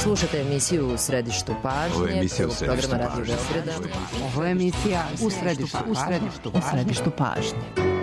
Slušate emisiju U središtu pažnje, programa Radio Beograda. Ovo je emisija U središtu pažnje.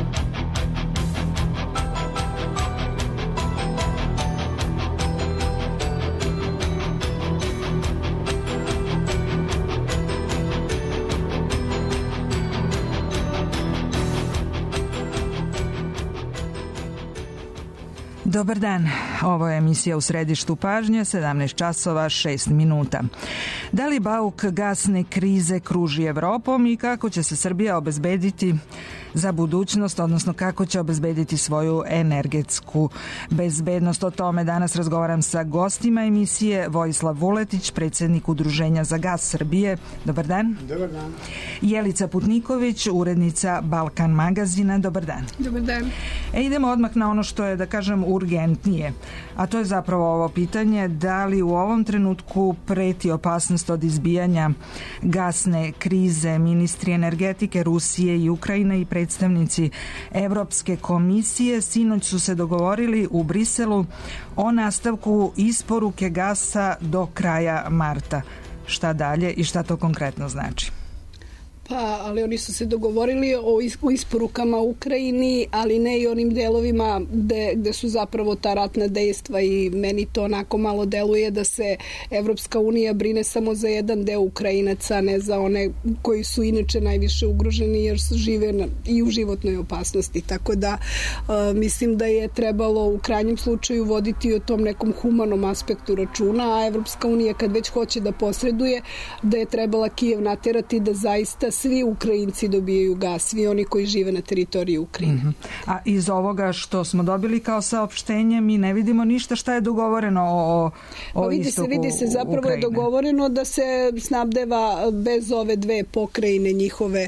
Dobar dan, ovo je emisija U središtu pažnje, 17 časova 6 minuta. Da li bauk gasne krize kruži Evropom i kako će se Srbija obezbediti za budućnost, odnosno kako će obezbediti svoju energetsku bezbednost? O tome danas razgovaram sa gostima emisije. Vojislav Vuletić, predsjednik Udruženja za gas Srbije. Dobar dan. Dobar dan. Jelica Putniković, urednica Balkan magazina. Dobar dan. Dobar dan. Idemo odmah na ono što je, da kažem, urgentnije, a to je zapravo ovo pitanje: da li u ovom trenutku preti opasnost od izbijanja gasne krize? Ministri energetike Rusije i Ukrajine i predstavnici Evropske komisije sinoć su se dogovorili u Briselu o nastavku isporuke gasa do kraja marta. Šta dalje i šta to konkretno znači? Pa, ali oni su se dogovorili o isporukama Ukrajini, ali ne i onim delovima gde su zapravo ta ratna dejstva, i meni to onako malo deluje da se Evropska unija brine samo za jedan deo Ukrajinaca, ne za one koji su inače najviše ugroženi jer žive i u životnoj opasnosti. Tako da mislim da je trebalo u krajnjem slučaju voditi o tom nekom humanom aspektu računa, a Evropska unija kad već hoće da posreduje, da je trebala Kijev naterati da zaista svi Ukrajinci dobijaju gas, svi oni koji žive na teritoriji Ukrajine. Mm-hmm. A iz ovoga što smo dobili kao saopštenje mi ne vidimo ništa šta je dogovoreno o istoku Ukrajine. Vidi se, zapravo je dogovoreno da se snabdeva bez ove dve pokrajine njihove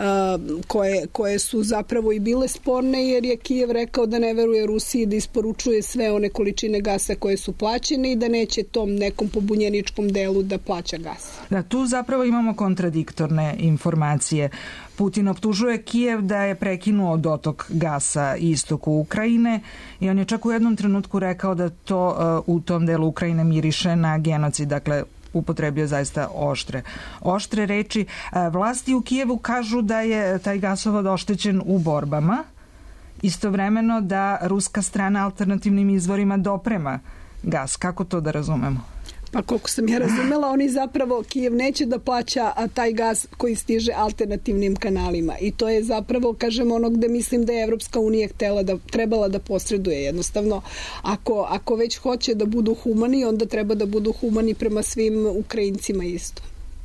koje su zapravo i bile sporne, jer je Kijev rekao da ne veruje Rusiji da isporučuje sve one količine gasa koje su plaćene i da neće tom nekom pobunjeničkom delu da plaća gas. Da, tu zapravo imamo kontradiktorne informacije. Putin optužuje Kijev da je prekinuo dotok gasa istoku Ukrajine i on je čak u jednom trenutku rekao da to u tom delu Ukrajine miriše na genocid, dakle upotrebio zaista oštre reči. Vlasti u Kijevu kažu da je taj gasovod oštećen u borbama, istovremeno da ruska strana alternativnim izvorima doprema gas. Kako to da razumemo? Pa koliko sam ja razumela, oni zapravo, Kijev neće da plaća taj gas koji stiže alternativnim kanalima, i to je zapravo, kažem, ono gde mislim da je Evropska unija trebala da posreduje. Jednostavno, ako već hoće da budu humani, onda treba da budu humani prema svim Ukrajincima isto.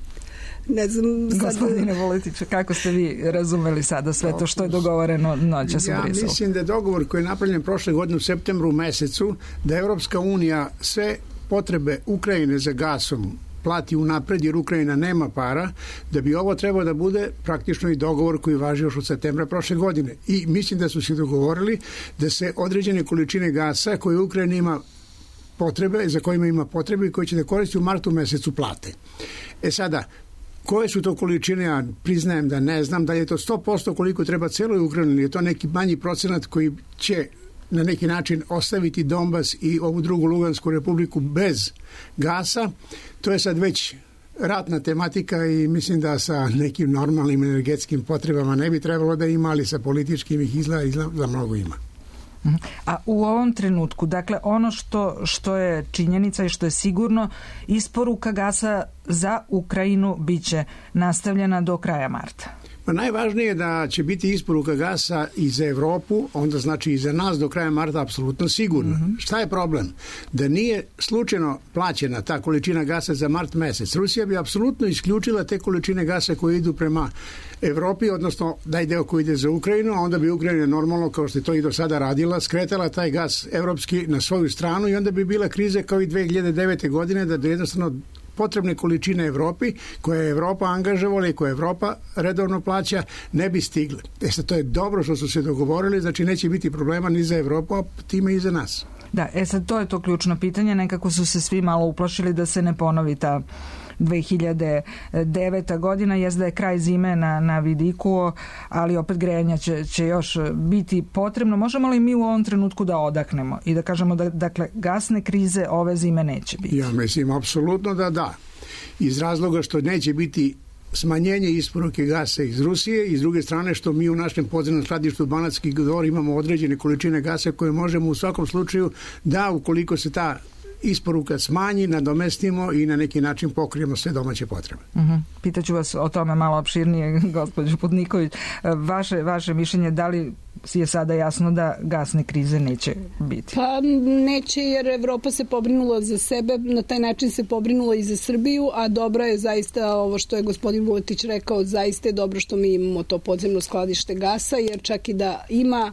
Ne znam, Gospodine Vuletiću, kako ste vi razumeli sada sve to što je dogovoreno noćas u Briselu? Ja mislim da je dogovor koji je napravljen prošle godine u septembru mesecu, da Evropska unija sve potrebe Ukrajine za gasom plati unapred jer Ukrajina nema para, da bi ovo trebalo da bude praktično i dogovor koji važi još od septembra prošle godine. I mislim da su se dogovorili da se određene količine gasa koje Ukrajina ima potrebe, za kojima ima potrebe i koje će da koristi u martu mesecu plate. Sada, koje su to količine? Ja priznajem da ne znam, da je to 100% koliko treba celoj Ukrajini, je to neki manji procenat koji će na neki način ostaviti Donbas i ovu drugu Lugansku republiku bez gasa. To je sad već ratna tematika i mislim da sa nekim normalnim energetskim potrebama ne bi trebalo da ima, ali sa političkim ih izgleda da mnogo ima. A u ovom trenutku, dakle, ono što je činjenica i što je sigurno, isporuka gasa za Ukrajinu biće nastavljena do kraja marta. Pa najvažnije je da će biti isporuka gasa i za Evropu, onda znači i za nas do kraja marta apsolutno sigurno. Mm-hmm. Šta je problem? Da nije slučajno plaćena ta količina gasa za mart mesec, Rusija bi apsolutno isključila te količine gasa koje idu prema Evropi, odnosno daj deo koji ide za Ukrajinu, a onda bi Ukrajina normalno, kao što je to i do sada radila, skretala taj gas evropski na svoju stranu i onda bi bila kriza kao i 2009. godine, da jednostavno potrebne količine Evropi, koje je Evropa angažovala i koje Evropa redovno plaća, ne bi stigle. Sad, to je dobro što su se dogovorili, znači neće biti problema ni za Evropu, a time i za nas. Da, sad to je to ključno pitanje, nekako su se svi malo uplašili da se ne ponovi ta 2009. godina. Jest da je kraj zime na vidiku, ali opet grejanja će još biti potrebno. Možemo li mi u ovom trenutku da odahnemo i da kažemo da dakle gasne krize ove zime neće biti? Ja mislim apsolutno da. Iz razloga što neće biti smanjenje isporuke gasa iz Rusije i s druge strane što mi u našem podzemnom skladištu Banatski Dvor imamo određene količine gasa koje možemo u svakom slučaju da ukoliko se ta isporuka smanji, nadomestimo i na neki način pokrijemo sve domaće potrebe. Pitaću vas o tome malo opširnije, gospođo Putniković. Vaše mišljenje, da li je sada jasno da gasne krize neće biti? Pa neće, jer Evropa se pobrinula za sebe, na taj način se pobrinula i za Srbiju, a dobro je zaista ovo što je gospodin Vuletić rekao, zaista je dobro što mi imamo to podzemno skladište gasa, jer čak i da ima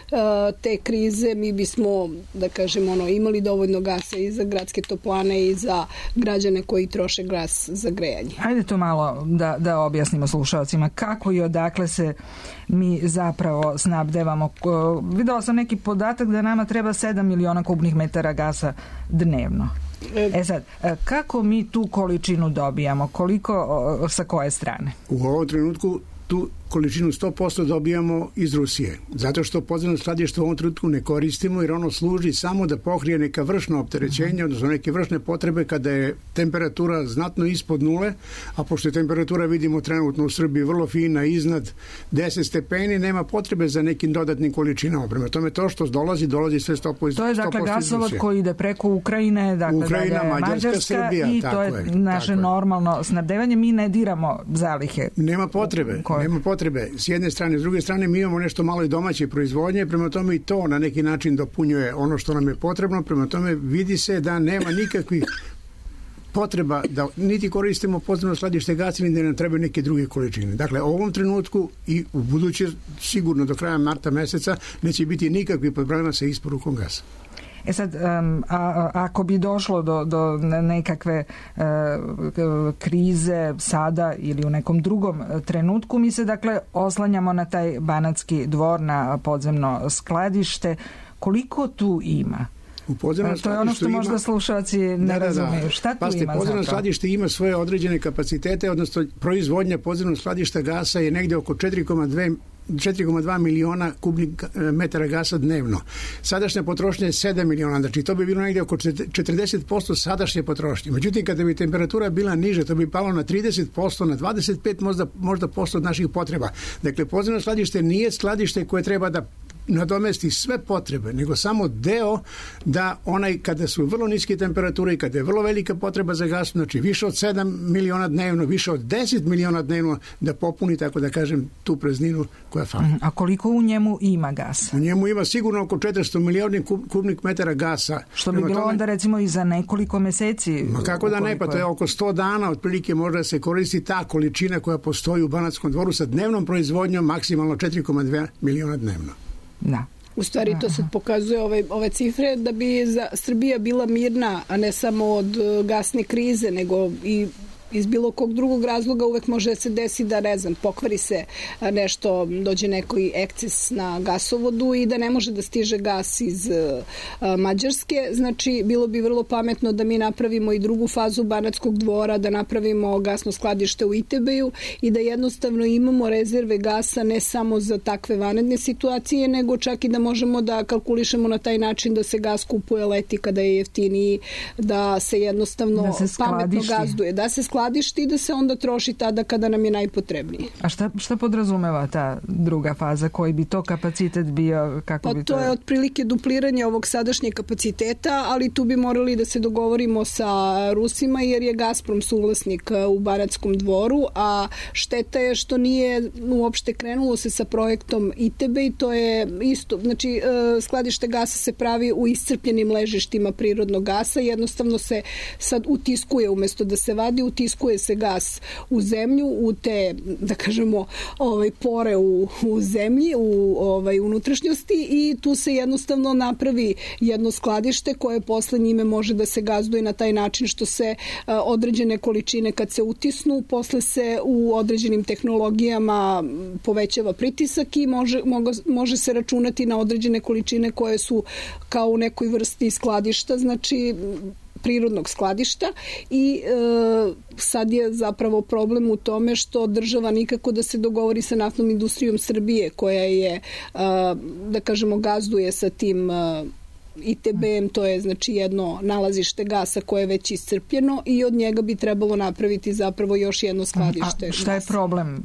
te krize, mi bismo, da kažem, imali dovoljno gasa i za gradske toplane i za građane koji troše gas za grejanje. Hajde to malo da objasnimo slušalcima kako i odakle se mi zapravo snabdevamo. Videla sam neki podatak da nama treba 7 miliona kubnih metara gasa dnevno. Sad, kako mi tu količinu dobijamo? Koliko, sa koje strane? U ovom trenutku tu količinu 100% dobijamo iz Rusije. Zato što podzemno skladište u ovom trenutku ne koristimo jer ono služi samo da pokrije neka vršna opterećenja, odnosno neke vršne potrebe kada je temperatura znatno ispod nule, a pošto je temperatura vidimo trenutno u Srbiji vrlo fina, iznad 10 stepeni, nema potrebe za nekim dodatnim količinama. Prema tome to što dolazi sve 100% iz Rusije. To je dakle gasovod koji ide preko Ukrajine, dakle Ukrajina, Mađarska, Srbija, i to je naše normalno snabdevanje. Mi ne diramo zalihe. Nema potrebe. S jedne strane, s druge strane mi imamo nešto malo i domaće proizvodnje, prema tome i to na neki način dopunjuje ono što nam je potrebno, prema tome vidi se da nema nikakvih potreba da niti koristimo podzemno skladište gasa, ni da nam trebaju neke druge količine. Dakle, u ovom trenutku i u buduće, sigurno do kraja marta meseca, neće biti nikakvih problema sa isporukom gasa. Sad, ako bi došlo do nekakve krize sada ili u nekom drugom trenutku, mi se dakle oslanjamo na taj Banatski Dvor, na podzemno skladište. Koliko tu ima? To je ono što možda slušalci ne razumiju. Šta tu ima zapravo? Podzemno skladište ima svoje određene kapacitete, odnosno proizvodnja podzemnog skladišta gasa je negde oko 4,2 miliona kubnih metara gasa dnevno. Sadašnja potrošnja je 7 miliona, znači to bi bilo negdje oko 40% sadašnje potrošnje. Međutim, kada bi temperatura bila niže, to bi palo na 30%, na 25% možda posto od naših potreba. Dakle, podzemno skladište nije skladište koje treba da nadomesti sve potrebe, nego samo deo da kada su vrlo niske temperature i kada je vrlo velika potreba za gas, znači više od 7 miliona dnevno, više od 10 miliona dnevno da popuni, tako da kažem, tu prazninu koja fali. A koliko u njemu ima gasa? U njemu ima sigurno oko 400 miliona kubnih metara gasa. Što bi bilo onda recimo i za nekoliko meseci? Ma kako da ne, pa to je oko 100 dana otprilike može da se koristi ta količina koja postoji u Banatskom Dvoru sa dnevnom proizvodnjom maksimalno 4,2 miliona dnevno. Da. U stvari to sad pokazuje ove cifre da bi Srbija bila mirna, a ne samo od gasne krize, nego i iz bilo kog drugog razloga uvek može da se desi da, ne znam, pokvari se nešto, dođe neki eksces na gasovodu i da ne može da stiže gas iz Mađarske. Znači, bilo bi vrlo pametno da mi napravimo i drugu fazu Banatskog Dvora, da napravimo gasno skladište u Itebeju i da jednostavno imamo rezerve gasa ne samo za takve vanredne situacije, nego čak i da možemo da kalkulišemo na taj način da se gas kupuje leti kada je jeftiniji, da se jednostavno pametno gazduje, da se skladišti i da se onda troši tada kada nam je najpotrebnije. A šta podrazumeva ta druga faza? Koji bi to kapacitet bio? Kako bi to je otprilike dupliranje ovog sadašnjeg kapaciteta, ali tu bi morali da se dogovorimo sa Rusima jer je Gazprom suvlasnik u Banatskom Dvoru, a šteta je što nije uopšte krenulo se sa projektom Itebe i to je isto, znači skladište gasa se pravi u iscrpljenim ležištima prirodnog gasa, jednostavno se sad utiskuje umesto da se vadi, utiskuje se gas u zemlju, u te, da kažemo, pore u zemlji, u unutrašnjosti i tu se jednostavno napravi jedno skladište koje posle njime može da se gazduje na taj način što se određene količine kad se utisnu, posle se u određenim tehnologijama povećava pritisak i može se računati na određene količine koje su kao u nekoj vrsti skladišta, znači prirodnog skladišta i sad je zapravo problem u tome što država nikako da se dogovori sa naftnom industrijom Srbije koja je, da kažemo, gazduje sa tim ITB-em, to je znači jedno nalazište gasa koje je već iscrpljeno i od njega bi trebalo napraviti zapravo još jedno skladište. A šta je problem?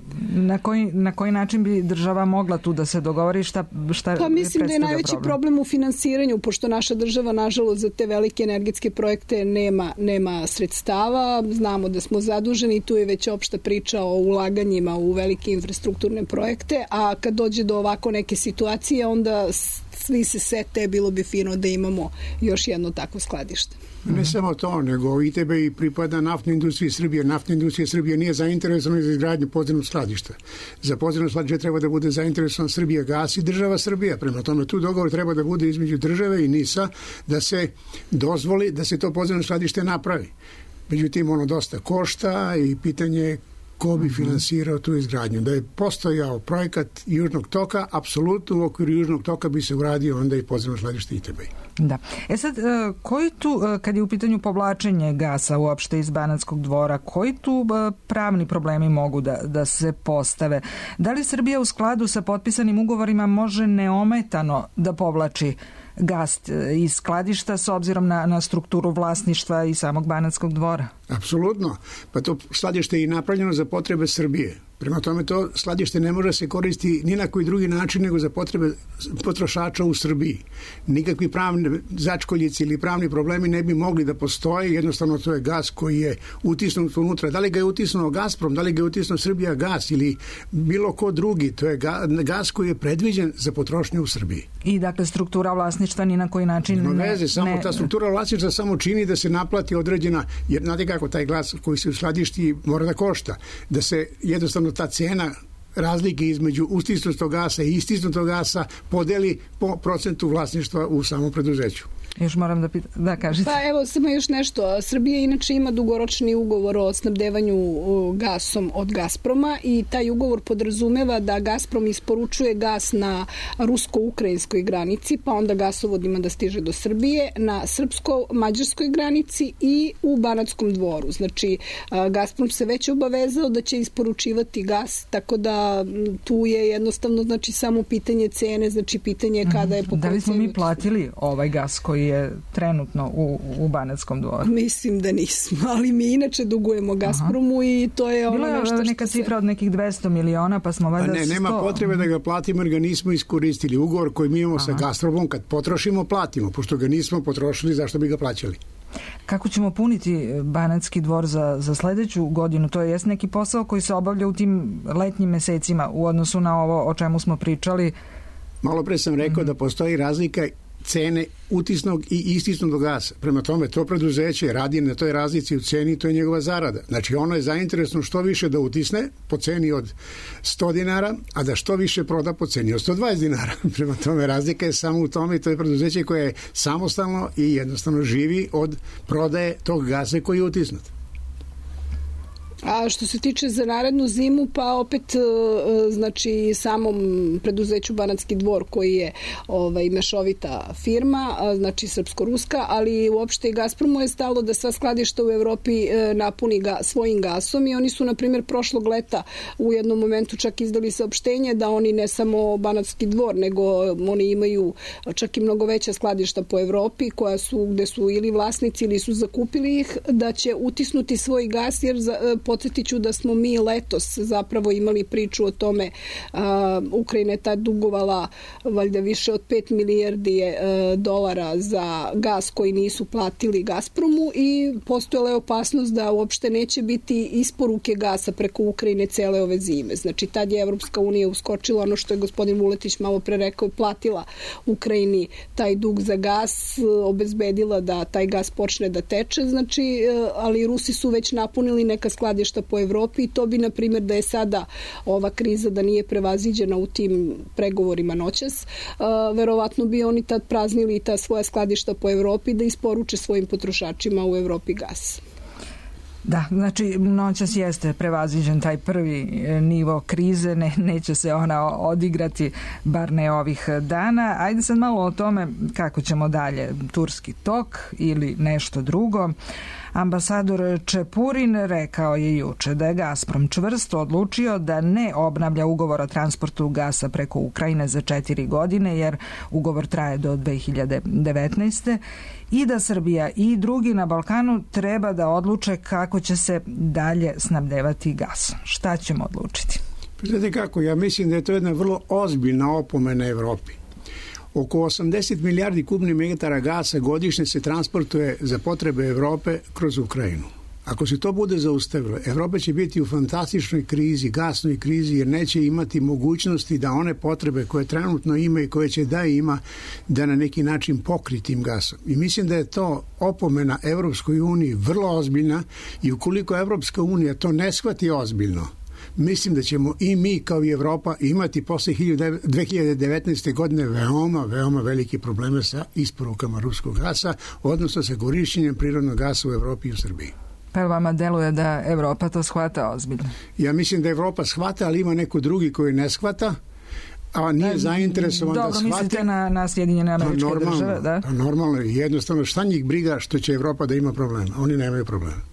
Na koji način bi država mogla tu da se dogovori? Šta pa mislim da je najveći problem u finansiranju, pošto naša država nažalost za te velike energetske projekte nema sredstava. Znamo da smo zaduženi, tu je već opšta priča o ulaganjima u velike infrastrukturne projekte, a kad dođe do ovako neke situacije, onda svi se sete, bilo bi fino da imamo još jedno takvo skladište. Ne samo to, nego ITB i pripada naftnoj industriji Srbije. Naftna industrija Srbije nije zainteresovana za izgradnju podzemnog skladišta. Za podzemno skladište treba da bude zainteresovan Srbija gas i država Srbija. Prema tome, tu dogovor treba da bude između države i NIS-a da se dozvoli da se to podzemno skladište napravi. Međutim, ono dosta košta i pitanje ko bi finansirao tu izgradnju. Da je postojao projekat Južnog toka, apsolutno u okviru Južnog toka bi se uradio onda i podzemno skladište ITB. Da. Sad, koji tu, kad je u pitanju povlačenje gasa uopšte iz Banatskog dvora, koji tu pravni problemi mogu da se postave? Da li Srbija u skladu sa potpisanim ugovorima može neometano da povlači gas iz skladišta s obzirom na strukturu vlasništva i samog Banatskog dvora? Apsolutno. Pa to skladište je i napravljeno za potrebe Srbije. Prema tome, to skladište ne može se koristiti ni na koji drugi način nego za potrebe potrošača u Srbiji. Nikakvi pravni začkoljici ili pravni problemi ne bi mogli da postoje. Jednostavno, to je gas koji je utisnut unutra. Da li ga je utisnuo Gazprom, da li ga je utisnuo Srbija gas ili bilo ko drugi. To je gas koji je predviđen za potrošnju u Srbiji. I dakle, struktura vlasništva ni na koji način ta struktura vlasništva samo čini da se naplati određena, jer znate kako taj gas koji se uskladišti mora da košta. Da se jednostavno ta cena razlike između ustisnutog gasa i istisnutog gasa podeli po procentu vlasništva u samom preduzeću. Još moram da kažete. Pa evo, samo još nešto. Srbija inače ima dugoročni ugovor o snabdevanju gasom od Gazproma i taj ugovor podrazumeva da Gazprom isporučuje gas na rusko-ukrajinskoj granici, pa onda gasovod ima da stiže do Srbije, na srpsko-mađarskoj granici i u Banatskom dvoru. Znači, Gazprom se već obavezao da će isporučivati gas, tako da tu je jednostavno samo pitanje cene, znači pitanje kada je po kojoj cenu. Da li smo mi platili ovaj gas koji je trenutno u Banatskom dvoru? Mislim da nismo, ali mi inače dugujemo Gazpromu i to je ono nešto što Bila je neka cifra od nekih 200 miliona, pa smo valjda 100. Nema potrebe da ga platimo jer ga nismo iskoristili. Ugovor koji mi imamo sa Gazpromom, kad potrošimo, platimo. Pošto ga nismo potrošili, zašto bi ga plaćali? Kako ćemo puniti Banatski dvor za sledeću godinu? To je neki posao koji se obavlja u tim letnjim mesecima u odnosu na ovo o čemu smo pričali. Malo pre sam rekao da postoji razlika cene utisnog i istisnog gasa. Prema tome, to preduzeće radi na toj razlici u ceni, to je njegova zarada. Znači, ono je zainteresno što više da utisne po ceni od 100 dinara, a da što više proda po ceni od 120 dinara. Prema tome, razlika je samo u tome i to je preduzeće koje je samostalno i jednostavno živi od prodaje tog gasa koji je utisnut. A što se tiče za narednu zimu, pa opet znači samom preduzeću Banatski dvor koji je mešovita firma, znači srpsko-ruska, ali uopšte i Gazpromu je stalo da sva skladišta u Evropi napuni svojim gasom i oni su, na primjer, prošlog leta u jednom momentu čak izdali saopštenje da oni ne samo Banatski dvor, nego oni imaju čak i mnogo veća skladišta po Evropi gde su ili vlasnici ili su zakupili ih, da će utisnuti svoj gas, jer podsjetiću da smo mi letos zapravo imali priču o tome, Ukrajina je tad dugovala valjda više od 5 milijardi dolara za gas koji nisu platili Gazpromu i postojala je opasnost da uopšte neće biti isporuke gasa preko Ukrajine cele ove zime. Znači, tad je Evropska unija uskočila, ono što je gospodin Vuletić malo pre rekao, platila Ukrajini taj dug za gas, obezbedila da taj gas počne da teče, znači, ali Rusi su već napunili neka skladišta po Evropi i to bi, na primjer, da je sada ova kriza da nije prevaziđena u tim pregovorima noćas, verovatno bi oni tad praznili ta svoja skladišta po Evropi da isporuče svojim potrošačima u Evropi gas. Da, znači noćas jeste prevaziđen taj prvi nivo krize, neće se ona odigrati, bar ne ovih dana. Ajde sad malo o tome kako ćemo dalje, turski tok ili nešto drugo. Ambasador Čepurin rekao je juče da je Gazprom čvrsto odlučio da ne obnavlja ugovor o transportu gasa preko Ukrajine za 4 godine, jer ugovor traje do 2019. i da Srbija i drugi na Balkanu treba da odluče kako će se dalje snabdevati gasom. Šta ćemo odlučiti? Znate kako, ja mislim da je to jedna vrlo ozbiljna opomena Evropi. Oko 80 milijardi kubnih metara gasa godišnje se transportuje za potrebe Evrope kroz Ukrajinu. Ako se to bude zaustavilo, Evropa će biti u fantastičnoj krizi, gasnoj krizi, jer neće imati mogućnosti da one potrebe koje trenutno ima i koje će da ima, da na neki način pokri tim gasom. I mislim da je to opomena Evropskoj uniji vrlo ozbiljna i ukoliko Evropska unija to ne shvati ozbiljno, mislim da ćemo i mi kao i Evropa imati posle 2019. godine veoma velike probleme sa isporukama ruskog gasa, odnosno sa korišćenjem prirodnog gasa u Evropi i u Srbiji. Pa vama deluje da Evropa to shvata ozbiljno? Ja mislim da Evropa shvata, ali ima neko drugi koji ne shvata, a nije zainteresovan da shvati. Dobro, mislite na Sjedinjene Američke Države, da? Normalno, jednostavno šta njih briga što će Evropa da ima problema? Oni nemaju problema.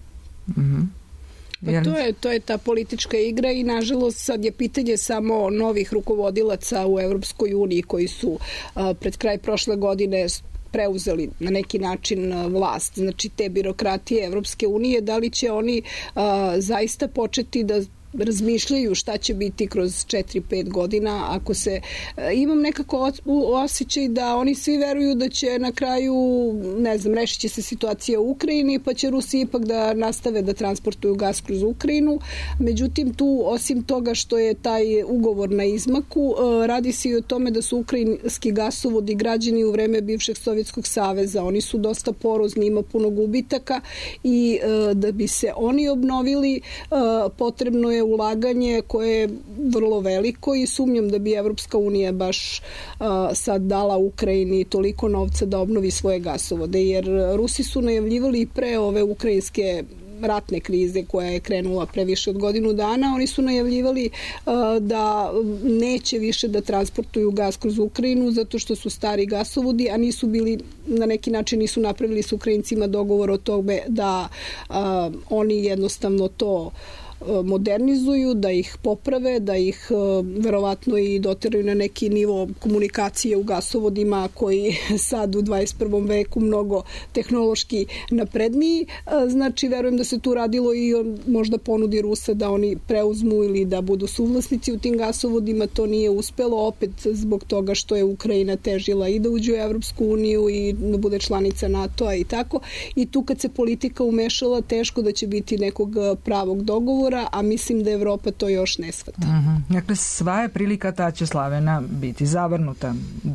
Pa to je ta politička igra i nažalost sad je pitanje samo novih rukovodilaca u Evropskoj uniji koji su pred kraj prošle godine preuzeli na neki način vlast, znači te birokratije Evropske unije, da li će oni zaista početi da razmišljaju šta će biti kroz 4-5 godina, ako se imam nekako osjećaj da oni svi veruju da će na kraju, ne znam, rešit će se situacija u Ukrajini, pa će Rusi ipak da nastave da transportuju gas kroz Ukrajinu. Međutim, tu osim toga što je taj ugovor na izmaku, radi se i o tome da su ukrajinski gasovodi građeni u vreme bivšeg Sovjetskog saveza. Oni su dosta porozni, ima puno gubitaka i da bi se oni obnovili, potrebno je ulaganje koje je vrlo veliko i sumnjam da bi Evropska unija baš sad dala Ukrajini toliko novca da obnovi svoje gasovode, jer Rusi su najavljivali pre ove ukrajinske ratne krize koja je krenula pre više od godinu dana, oni su najavljivali da neće više da transportuju gas kroz Ukrajinu zato što su stari gasovodi, a nisu bili, na neki način nisu napravili s Ukrajincima dogovor o tome da oni jednostavno to modernizuju, da ih poprave, da ih verovatno i doteraju na neki nivo komunikacije u gasovodima koji sad u 21. veku mnogo tehnološki napredniji. Znači, verujem da se tu radilo i možda ponudi Rusa da oni preuzmu ili da budu suvlasnici u tim gasovodima. To nije uspelo, opet zbog toga što je Ukrajina težila i da uđe u Evropsku uniju i da bude članica NATO-a i tako. I tu kad se politika umešala, teško da će biti nekog pravog dogovora, a mislim da Evropa to još ne shvata. Dakle, sva je prilika ta će Slavena biti zavrnuta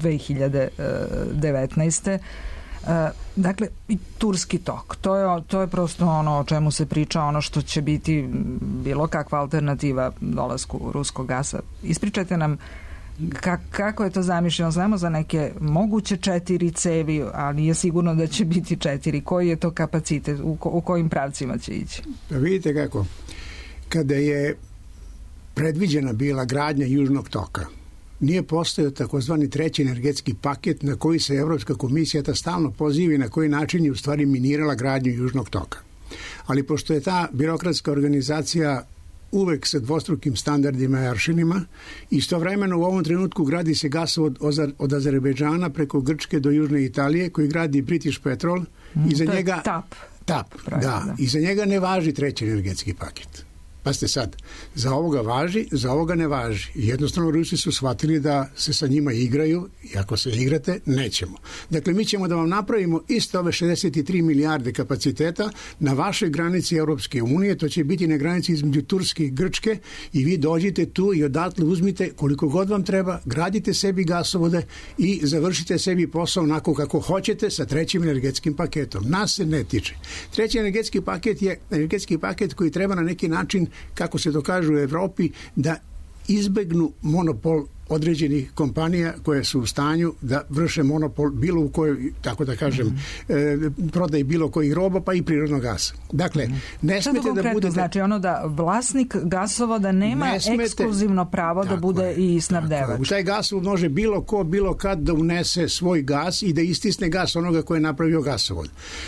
2019. Dakle, i turski tok. To je prosto ono o čemu se priča, ono što će biti bilo kakva alternativa dolasku ruskog gasa. Ispričajte nam kako je to zamišljeno. Znamo za neke moguće 4 cevi, ali nije sigurno da će biti 4. Koji je to kapacitet? U kojim pravcima će ići? Pa vidite kako. Kada je predviđena bila gradnja Južnog toka, nije postojao takozvani treći energetski paket na koji se Evropska komisija stalno poziva i na koji način je u stvari minirala gradnju Južnog toka. Ali pošto je ta birokratska organizacija uvek sa dvostrukim standardima i aršinima, istovremeno u ovom trenutku gradi se gasovod od Azerbejdžana preko Grčke do Južne Italije koji gradi British Petrol i za njega TAP, da. I za njega ne važi treći energetski paket. Pa ste sad, za ovoga važi, za ovoga ne važi. I jednostavno Rusi su shvatili da se sa njima igraju i ako se igrate, nećemo. Dakle, mi ćemo da vam napravimo isto ove 63 milijarde kapaciteta na vašoj granici Europske unije, to će biti na granici između Turske i Grčke i vi dođite tu i odatle uzmite koliko god vam treba, gradite sebi gasovode i završite sebi posao onako kako hoćete sa trećim energetskim paketom. Nas se ne tiče. Treći energetski paket je energetski paket koji treba na neki način, kako se to kaže u Evropi, da izbegnu monopol određenih kompanija koje su u stanju da vrše monopol bilo u kojoj, tako da kažem, prodaji bilo kojih roba, pa i prirodnog gasa. Dakle, ne smete da budete... Znači ono da vlasnik gasovoda nema ekskluzivno pravo da bude i snabdevač. U taj gasovod može bilo ko, bilo kad da unese svoj gas i da istisne gas onoga ko je napravio gasovod.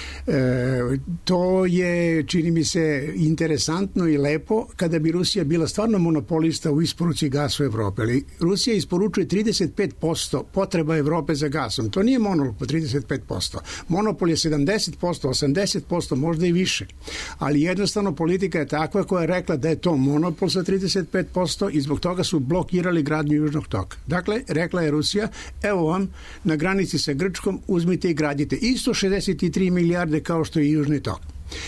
To je, čini mi se, interesantno i lepo kada bi Rusija bila stvarno monopolista u isporuci gasa u Evropi. Ali Rusija isporučuje 35% potreba Evrope za gasom. To nije monopol 35%. Monopol je 70%, 80%, možda i više. Ali jednostavno politika je takva koja je rekla da je to monopol sa 35% i zbog toga su blokirali gradnju Južnog toka. Dakle, rekla je Rusija, evo vam na granici sa Grčkom, uzmite i gradite. Isto 63 milijarde kao što je Južni tok.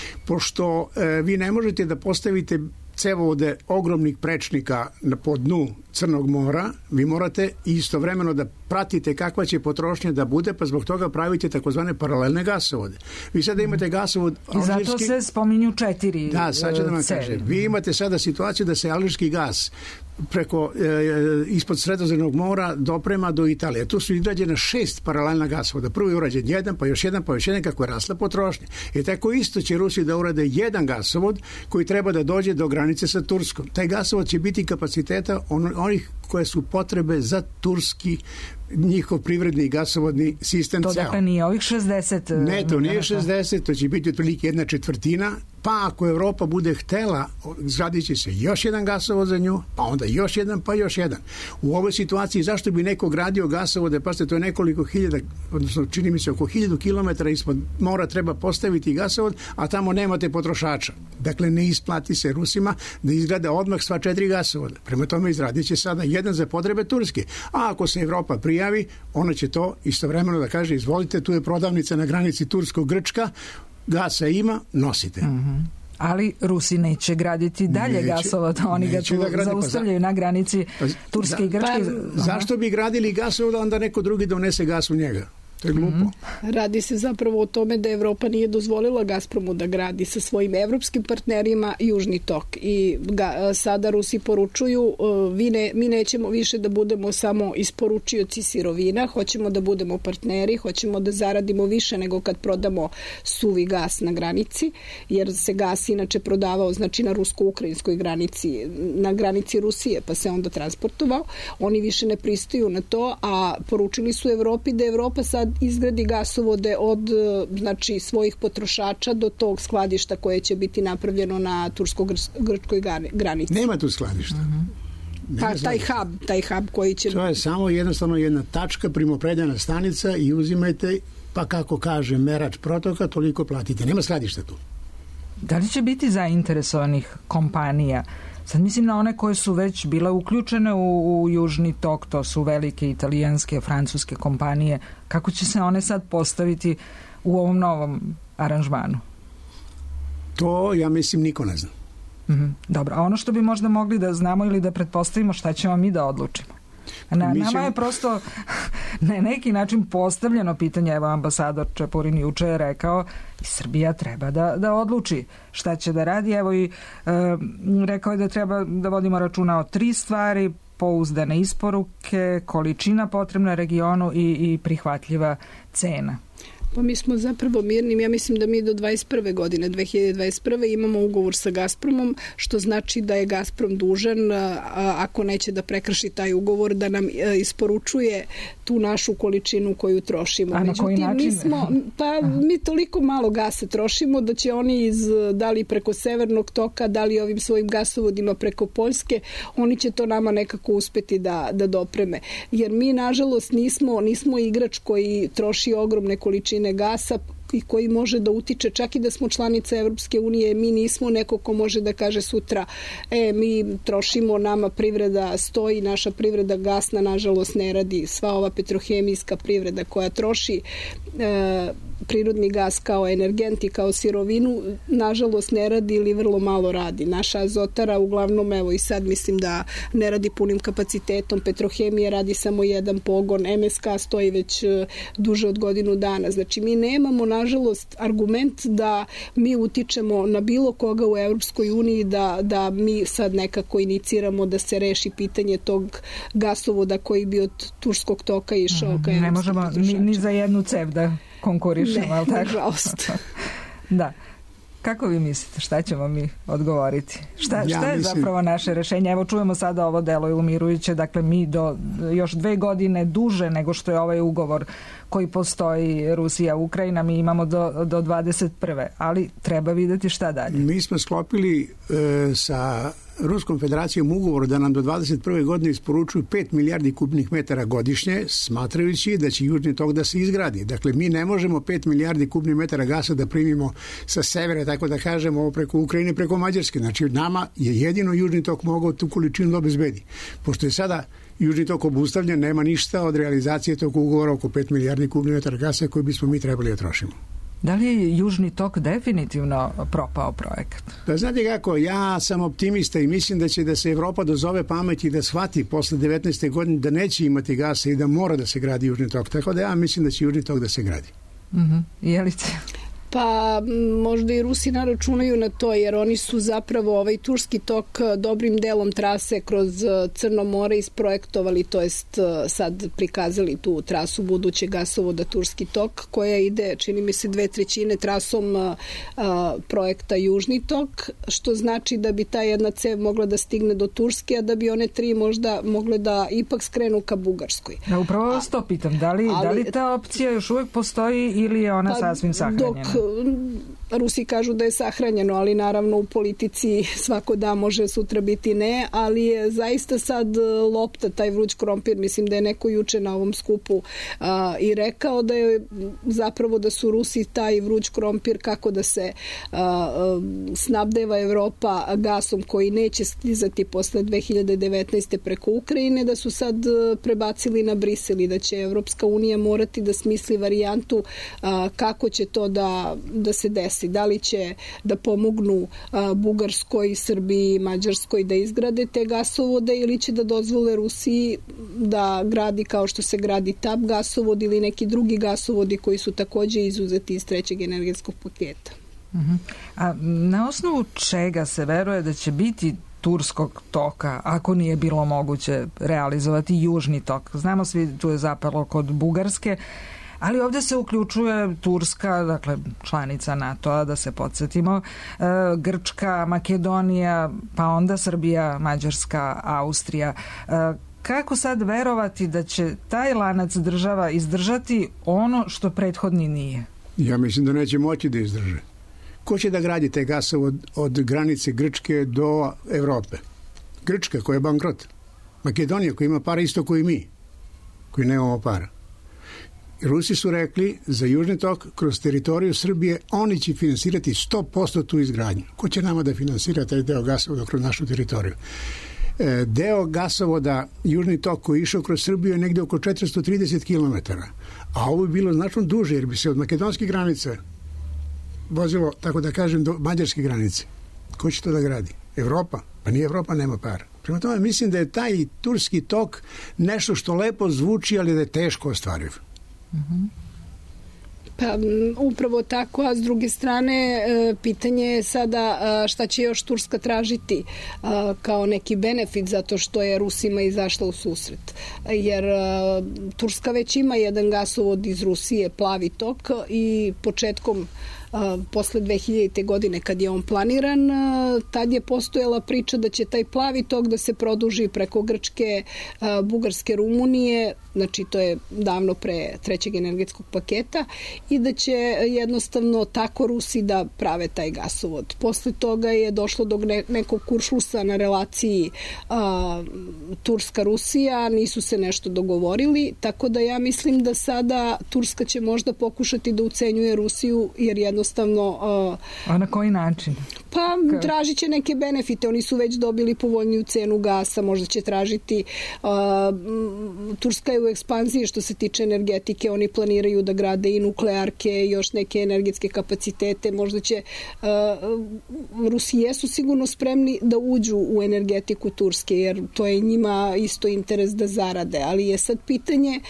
Pošto vi ne možete da postavite cevovode ogromnih prečnika po dnu Crnog mora, vi morate istovremeno da pratite kakva će potrošnja da bude, pa zbog toga pravite takozvane paralelne gasovode. Vi sada imate gasovod alžirski... I zato se spominju 4 Da, sad ću da vam kažem. Vi imate sada situaciju da se alžirski gas preko ispod Sredozemnog mora doprema do Italije. Tu su izgrađena 6 paralelna gasovoda. Prvo je urađen jedan, pa još jedan, pa još jedan, kako je rasla potrošnja. I tako isto će Rusiji da urade jedan gasovod koji treba da dođe do granice sa Turskom. Taj gasovod će biti kapaciteta onih koje su potrebe za turski njihov privredni gasovodni sistem ceo. To dakle nije ovih 60... Ne, to nije 60, to će biti otprilike 1/4, pa ako Evropa bude htela, zgradit će se još jedan gasovod za nju, pa onda još jedan, pa još jedan. U ovoj situaciji zašto bi neko gradio gasovode, pa to je nekoliko hiljada, odnosno čini mi se oko 1000 kilometara ispod mora treba postaviti gasovod, a tamo nemate potrošača. Dakle, ne isplati se Rusima da izgrade odmah sva 4 gasovoda. Prema tome izradit će sada jedan za potrebe Turske. A ako se Evropa prijavi, ona će to istovremeno da kaže, izvolite, tu je prodavnica na granici Tursko-Grčka, gasa ima, nosite. Ali Rusi neće graditi dalje gasovod, oni ga tu zaustavljaju na granici Turske i Grčke. Zašto bi gradili gasovod, onda neko drugi donese gas u njega? To je glupo. Radi se zapravo o tome da Evropa nije dozvolila Gazpromu da gradi sa svojim evropskim partnerima Južni tok. I sada Rusi poručuju, mi nećemo više da budemo samo isporučioci sirovina, hoćemo da budemo partneri, hoćemo da zaradimo više nego kad prodamo suvi gas na granici, jer se gas inače prodavao, znači na rusko-ukrajinskoj granici, na granici Rusije, pa se onda transportovao. Oni više ne pristaju na to, a poručili su Evropi da Evropa sad izgradi gasovode od znači svojih potrošača do tog skladišta koje će biti napravljeno na tursko-grčkoj granici. Nema tu skladišta. Pa taj hub koji će... To je samo jednostavno jedna tačka, primopredajna stanica i uzimajte, pa kako kaže merač protoka, toliko platite. Nema skladišta tu. Da li će biti zainteresovanih kompanija? Sad mislim na one koje su već bile uključene u Južni tok, to su velike italijanske, francuske kompanije. Kako će se one sad postaviti u ovom novom aranžmanu? To, ja mislim, niko ne zna. Dobro, a ono što bi možda mogli da znamo ili da pretpostavimo, šta ćemo mi da odlučimo? Nama je prosto na neki način postavljeno pitanje, evo ambasador Čepurin juče je rekao i Srbija treba da odluči šta će da radi, evo i rekao je da treba da vodimo računa o 3 stvari, pouzdane isporuke, količina potrebna regionu i prihvatljiva cena. Pa mi smo zapravo mirni, ja mislim da mi do 2021. imamo ugovor sa Gazpromom, što znači da je Gazprom dužan, ako neće da prekrši taj ugovor, da nam isporučuje tu našu količinu koju trošimo. A na koji način? Mi toliko malo gasa trošimo da će oni da li preko Severnog toka, da li ovim svojim gasovodima preko Poljske, oni će to nama nekako uspeti da dopreme. Jer mi, nažalost, nismo igrač koji troši ogromne količine gasa i koji može da utiče, čak i da smo članice Evropske unije, mi nismo neko ko može da kaže sutra, mi trošimo, nama privreda stoji, naša privreda gasna nažalost ne radi, sva ova petrohemijska privreda koja troši prirodni gas kao energent i kao sirovinu, nažalost ne radi ili vrlo malo radi. Naša azotara uglavnom, evo i sad mislim da ne radi punim kapacitetom, Petrohemija radi samo jedan pogon, MSK stoji već duže od godinu dana. Znači mi nemamo nažalost argument da mi utičemo na bilo koga u Evropskoj uniji da mi sad nekako iniciramo da se reši pitanje tog gasovoda koji bi od Turskog toka išao ka ne možemo ni za jednu cev da konkurišemo, ali tako? Nažalost. Da. Kako vi mislite, šta ćemo mi odgovoriti? Šta je zapravo naše rešenje? Evo čujemo sada ovo delo ilumirujuće, dakle mi do još 2 godine duže nego što je ovaj ugovor koji postoji Rusija-Ukrajina, mi imamo do 21. Ali treba videti šta dalje. Mi smo sklopili sa Ruskom federacijom ugovor da nam do 21. godine isporučuju 5 milijardi kubnih metara godišnje, smatrajući da će Južni tok da se izgradi. Dakle, mi ne možemo 5 milijardi kubnih metara gasa da primimo sa severa, tako da kažemo, ovo preko Ukrajine, preko Mađarske. Znači, nama je jedino Južni tok mogao tu količinu da obezbedi. Pošto je sada Južni tok obustavljen, nema ništa od realizacije tog ugovora oko 5 milijardi kubnih metara gasa koji bismo mi trebali da trošimo. Da li je Južni tok definitivno propao projekat? Da znate kako, ja sam optimista i mislim da će da se Evropa dozove pameti i da shvati posle 19. godine da neće imati gasa i da mora da se gradi Južni tok. Tako da ja mislim da će Južni tok da se gradi. Jelice? Pa možda i Rusi naračunaju na to, jer oni su zapravo ovaj Turski tok dobrim delom trase kroz Crno more isprojektovali, to jest sad prikazali tu trasu budućeg gasovoda Turski tok, koja ide, čini mi se, 2/3 trasom projekta Južni tok, što znači da bi ta jedna cev mogla da stigne do Turske, a da bi one 3 možda mogle da ipak skrenu ka Bugarskoj. Da, upravo vas to pitam, da li ta opcija još uvijek postoji ili je ona sasvim sahranjena? Rusi kažu da je sahranjeno, ali naravno u politici svako da može sutra biti ne, ali je zaista sad lopta, taj vruć krompir, mislim da je neko juče na ovom skupu i rekao da je zapravo da su Rusi taj vruć krompir kako da se snabdeva Evropa gasom koji neće stizati posle 2019. preko Ukrajine, da su sad prebacili na Brisel i da će Evropska unija morati da smisli varijantu kako će to da se desi. Da li će da pomognu Bugarskoj, Srbiji, Mađarskoj da izgrade te gasovode ili će da dozvole Rusiji da gradi kao što se gradi TAP gasovod ili neki drugi gasovodi koji su takođe izuzeti iz 3. energetskog paketa. A na osnovu čega se veruje da će biti Turskog toka, ako nije bilo moguće realizovati Južni tok? Znamo svi, tu je zapalo kod Bugarske, ali ovdje se uključuje Turska, dakle članica NATO-a, da se podsjetimo, Grčka, Makedonija, pa onda Srbija, Mađarska, Austrija. Kako sad verovati da će taj lanac država izdržati ono što prethodni nije? Ja mislim da neće moći da izdrže. Ko će da gradi taj gasovod od granice Grčke do Evrope? Grčka koja je bankrot. Makedonija koja ima para isto koji mi, koji nemamo para. Rusi su rekli za Južni tok kroz teritoriju Srbije oni će finansirati 100% tu izgradnju. Ko će nama da finansira taj deo gasovoda kroz našu teritoriju? Deo gasovoda Južni tok koji je išao kroz Srbiju je negde oko 430 km, a ovo je bilo značno duže jer bi se od makedonske granice vozilo, tako da kažem, do mađarske granice. Ko će to da gradi? Evropa? Pa nije Evropa, nema para. Prema tome mislim da je taj Turski tok nešto što lepo zvuči, ali da je teško ostvariv. Pa upravo tako, a s druge strane pitanje je sada šta će još Turska tražiti kao neki benefit zato što je Rusima izašla u susret. Jer Turska već ima jedan gasovod iz Rusije, Plavi tok, i početkom posle 2000. godine kad je on planiran, tad je postojala priča da će taj Plavi tok da se produži preko Grčke, Bugarske, Rumunije, znači to je davno pre 3. energetskog paketa, i da će jednostavno tako Rusi da prave taj gasovod. Posle toga je došlo do nekog kuršlusa na relaciji Turska-Rusija, nisu se nešto dogovorili, tako da ja mislim da sada Turska će možda pokušati da ucenjuje Rusiju, jer jednostavno... A na koji način? Pa tražit će neke benefite, oni su već dobili povoljniju cenu gasa, možda će tražiti, Turska je u ekspanziji što se tiče energetike, oni planiraju da grade i nuklearke, još neke energetske kapacitete, možda će, Rusi jesu sigurno spremni da uđu u energetiku Turske, jer to je njima isto interes da zarade, ali je sad pitanje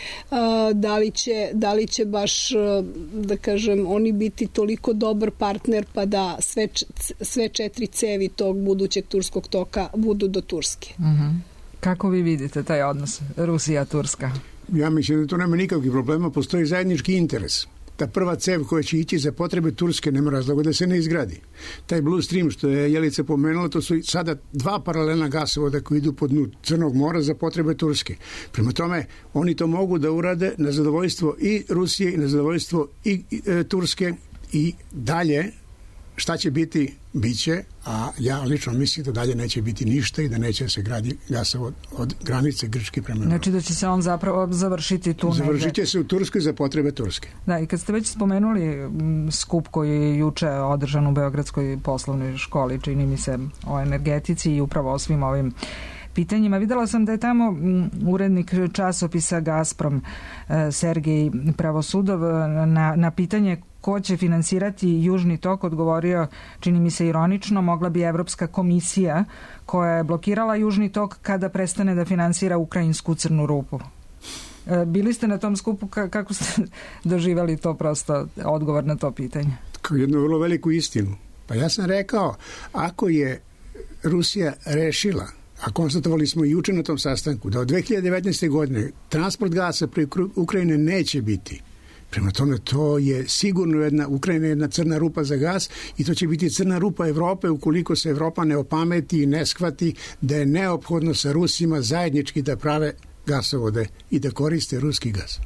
da li će baš, da kažem, oni biti toliko dobar partner pa da sve 4 cevi tog budućeg turskog toka budu do Turske. Kako vi vidite taj odnos Rusija-Turska? Ja mislim da to nema nikakvih problema, postoji zajednički interes. Ta prva cev koja će ići za potrebe Turske nema razloga da se ne izgradi. Taj Blue Stream što je Jelica pomenula, to su sada 2 paralelna gasovoda koji idu pod dnu Crnog mora za potrebe Turske. Prema tome, oni to mogu da urade na zadovoljstvo i Rusije i na zadovoljstvo i Turske i dalje. Šta će biti, bit će, a ja lično mislim da dalje neće biti ništa i da neće se gradi gasovod od granice Grčke prema Evropi. Znači da će se on zapravo završiti tu negde. Završit će se u Turskoj za potrebe Turske. Da, i kad ste već spomenuli skup koji je juče održan u Beogradskoj poslovnoj školi, čini mi se, o energetici i upravo o svim ovim pitanjima. Videla sam da je tamo urednik časopisa Gazprom Sergej Pravosudov na pitanje ko će finansirati Južni tok odgovorio, čini mi se ironično, mogla bi Evropska komisija koja je blokirala Južni tok kada prestane da finansira ukrajinsku crnu rupu. Bili ste na tom skupu, kako ste doživali to prosto odgovor na to pitanje? Kao jednu vrlo veliku istinu. Pa ja sam rekao, ako je Rusija rešila, a konstatovali smo i juče na tom sastanku, da od 2019. godine transport gasa preko Ukrajine neće biti. Prema tome, to je sigurno Ukrajina je jedna crna rupa za gas i to će biti crna rupa Evrope ukoliko se Evropa ne opameti i ne shvati da je neophodno sa Rusima zajednički da prave gasovode i da koriste ruski gas.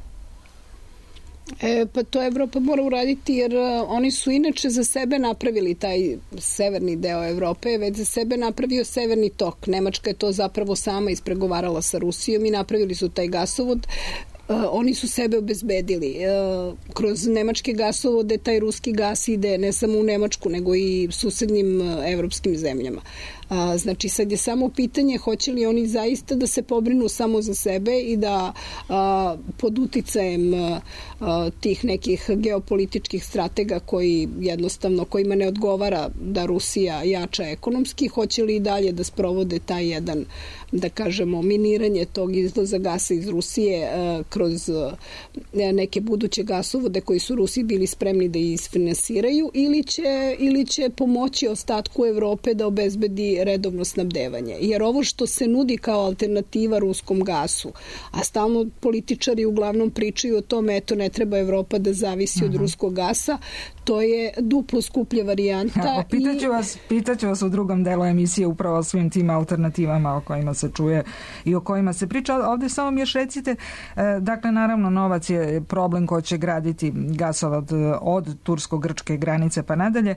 Pa to Evropa mora uraditi jer oni su inače za sebe napravili taj severni deo Evrope, već za sebe napravio severni tok. Nemačka je to zapravo sama ispregovarala sa Rusijom i napravili su taj gasovod. Oni su sebe obezbedili. Kroz nemačke gasovode taj ruski gas ide ne samo u Nemačku, nego i susednim evropskim zemljama. Znači sad je samo pitanje hoće li oni zaista da se pobrinu samo za sebe i da pod uticajem tih nekih geopolitičkih stratega koji jednostavno, kojima ne odgovara da Rusija jača ekonomski, hoće li i dalje da sprovode taj jedan, da kažemo, miniranje tog izlaza gasa iz Rusije kroz neke buduće gasovode koji su Rusi bili spremni da isfinansiraju ili će pomoći ostatku Evrope da obezbedi redovno snabdevanje. Jer ovo što se nudi kao alternativa ruskom gasu, a stalno političari uglavnom pričaju o tome, eto ne treba Evropa da zavisi od ruskog gasa, to je duplo skuplja varijanta. Pitaću vas u drugom delu emisije upravo o svim tim alternativama o kojima se čuje i o kojima se priča. Ovdje samo mi još recite, dakle naravno novac je problem ko će graditi gasovod od tursko-grčke granice pa nadalje.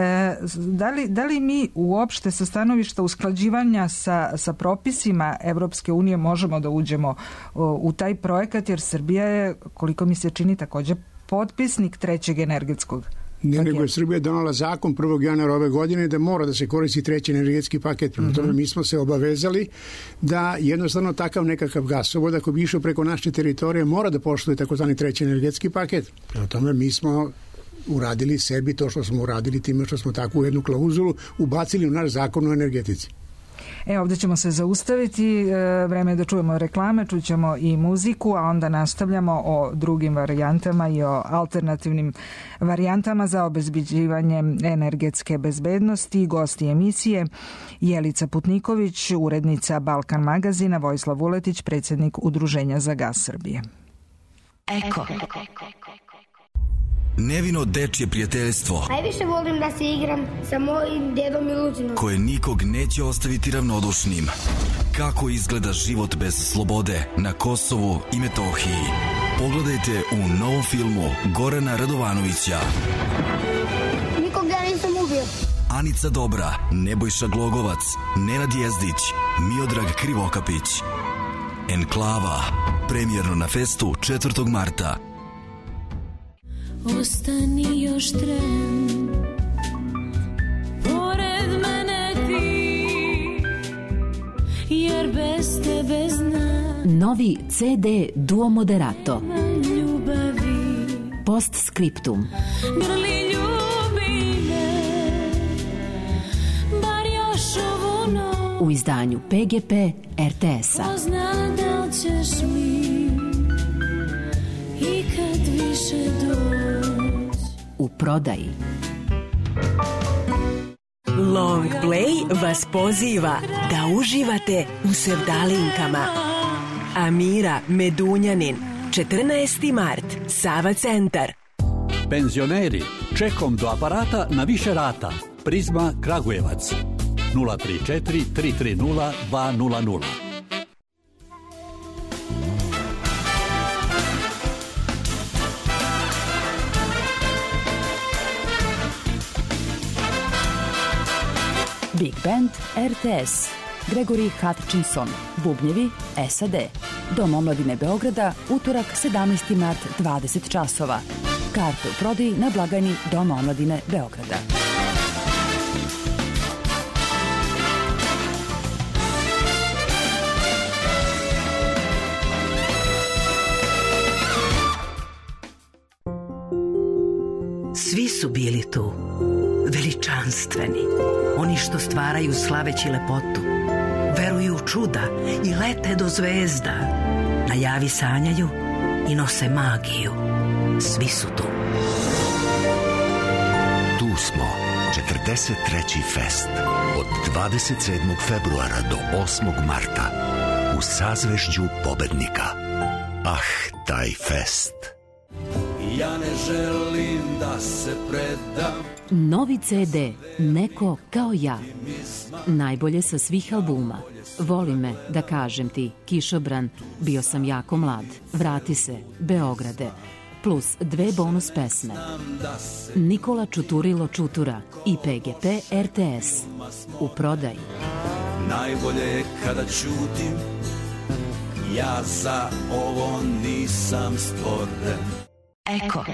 Da li mi uopšte sa stanovišta usklađivanja sa propisima Evropske unije možemo da uđemo u taj projekat, jer Srbija je, koliko mi se čini, također potpisnik trećeg energetskog paketa. Nego je Srbija donala zakon 1. januara ove godine da mora da se koristi treći energetski paket. Prema tome mi smo se obavezali da jednostavno takav nekakav gasovod, ako bi išao preko naše teritorije, mora da poštuje takozvani treći energetski paket. Prema tome mi smo uradili sebi to što smo uradili time što smo takvu jednu klauzulu ubacili u naš zakon o energetici. Ovdje ćemo se zaustaviti, vreme je da čujemo reklame, čućemo i muziku, a onda nastavljamo o drugim varijantama i o alternativnim varijantama za obezbeđivanje energetske bezbednosti. Gosti emisije Jelica Putniković, urednica Balkan magazina, Vojislav Vuletić, predsjednik Udruženja za gas Srbije. Eko. Nevino dečje prijateljstvo. Najviše volim da se igram sa mojim dedom Miluzinom. Koje nikog neće ostaviti ravnodušnim. Kako izgleda život bez slobode na Kosovu i Metohiji. Pogledajte u novom filmu Gorana Radovanovića. Nikog ja nisam ubio. Anica Dobra, Nebojša Glogovac, Nenad Jezdić, Miodrag Krivokapić. Enklava. Premijerno na festu 4. marta. ostani još tren, pored mene ti, jer bez tebe znam. Novi CD Duo Moderato. Postscriptum. Grli ljubi me, bar još ovu noć. U izdanju PGP RTS-a. Pozna da li ćeš mi ikad više doć. U prodaji. Long Play vas poziva da uživate u sevdalinkama. Amira Medunjanin, 14. mart, Sava centar. Penzioneri, čekom do aparata na više rata. Prizma Kragujevac 034 330 200. Big Band RTS. Gregori Hutchinson, bubnjevi SAD. Dom omladine Beograda, utorak 17. mart, 20 časova. Karte u prodaji na blagajni Doma omladine Beograda. Svi su bili tu, veličanstveni, oni što stvaraju slaveći lepotu, veruju u čuda i lete do zvezda, najavi sanjaju i nose magiju. Svi su tu. Tu smo, 43. fest, od 27. februara do 8. marta, u sazvežđu pobednika. Ah, taj fest. Ja ne želim da se predam. Novi CD Neko kao ja. Najbolje sa svih albuma. Voli me, da kažem ti, Kišobran, Bio sam jako mlad, Vrati se, Beograde, plus 2 bonus pesme. Nikola Čuturilo Čutura i PGP RTS. U prodaji. Najbolje je kada ćutim, ja za ovo nisam stvoren. Eko.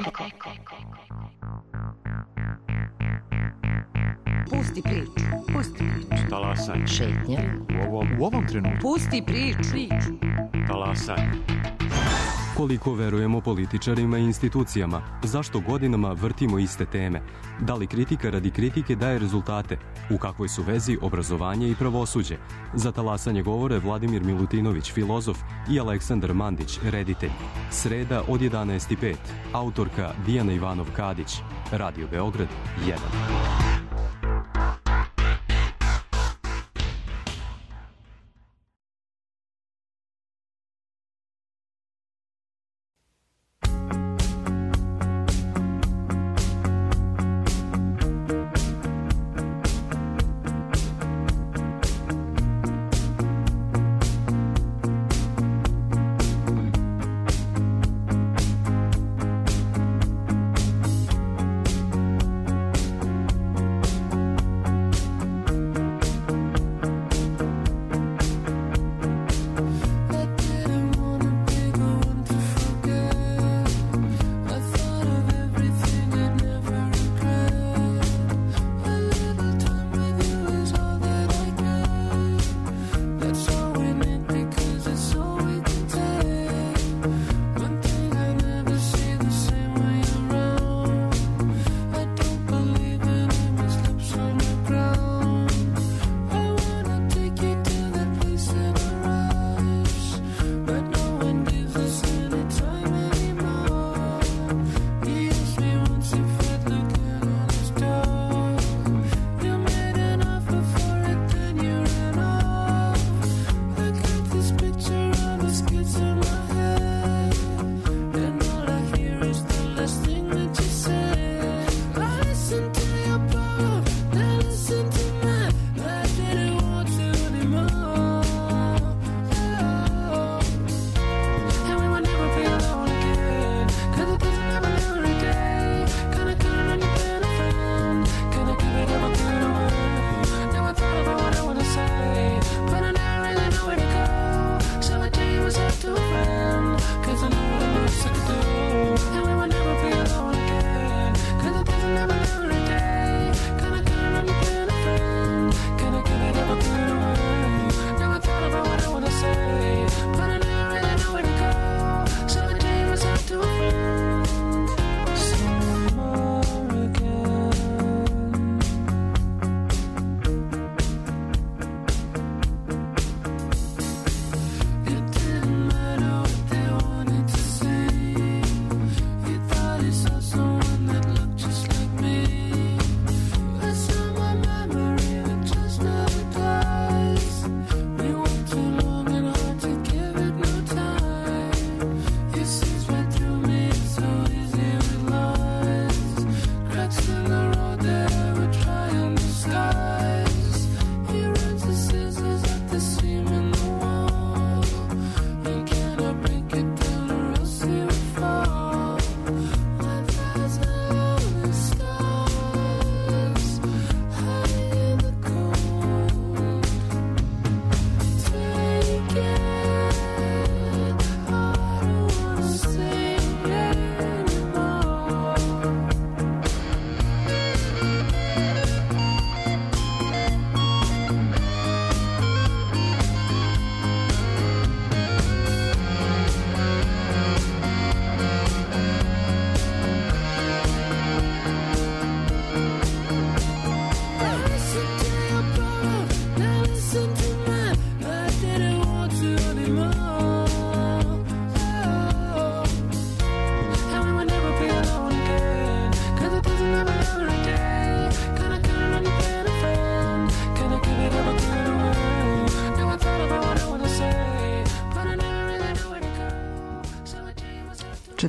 Pusti priču, pusti priču. Talasanje. Šetnje. U ovom trenutku. Pusti priču. Talasanje. Koliko verujemo političarima i institucijama? Zašto godinama vrtimo iste teme? Da li kritika radi kritike daje rezultate? U kakvoj su vezi obrazovanje i pravosuđe? Za talasanje govore Vladimir Milutinović, filozof, i Aleksandar Mandić, reditelj. Sreda od 11:05. Autorka Dijana Ivanov-Kadić. Radio Beograd 1.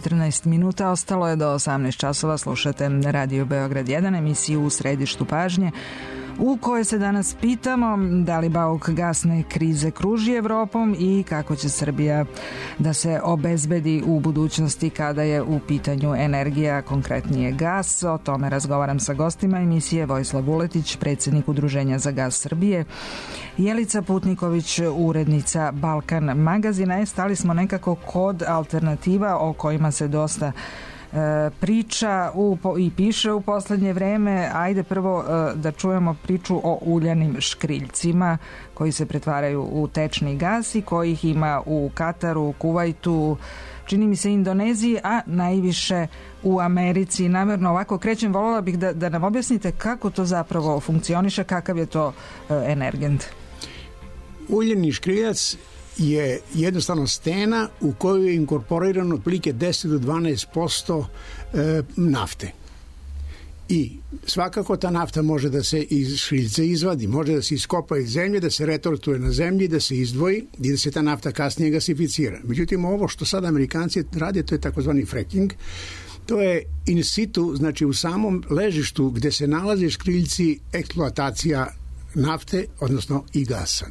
14 minuta, ostalo je do 18 časova. Slušate Radio Beograd 1, emisiju U središtu pažnje, u kojoj se danas pitamo da li bauk gasne krize kruži Evropom i kako će Srbija da se obezbedi u budućnosti kada je u pitanju energija, konkretnije gas. O tome razgovaram sa gostima emisije: Vojislav Vuletić, predsjednik Udruženja za gas Srbije, Jelica Putniković, urednica Balkan magazina. Stali smo nekako kod alternativa o kojima se dosta priča i piše u poslednje vreme. Ajde prvo da čujemo priču o uljanim škriljcima koji se pretvaraju u tečni gas i kojih ima u Kataru, Kuvajtu, čini mi se Indoneziji, a najviše u Americi. Namerno ovako krećem, voljela bih da nam objasnite kako to zapravo funkcioniše, kakav je to energent. Uljani škriljac je jednostavno stena u kojoj je inkorporirano otprilike 10 do 12% nafte. I svakako ta nafta može da se iz škriljca izvadi, može da se iskopa iz zemlje, da se retortuje na zemlji, da se izdvoji i da se ta nafta kasnije gasificira. Međutim, ovo što sad Amerikanci rade, to je takozvani fracking. To je in situ, znači u samom ležištu gde se nalaze škriljci, eksploatacija nafte, odnosno i gasa.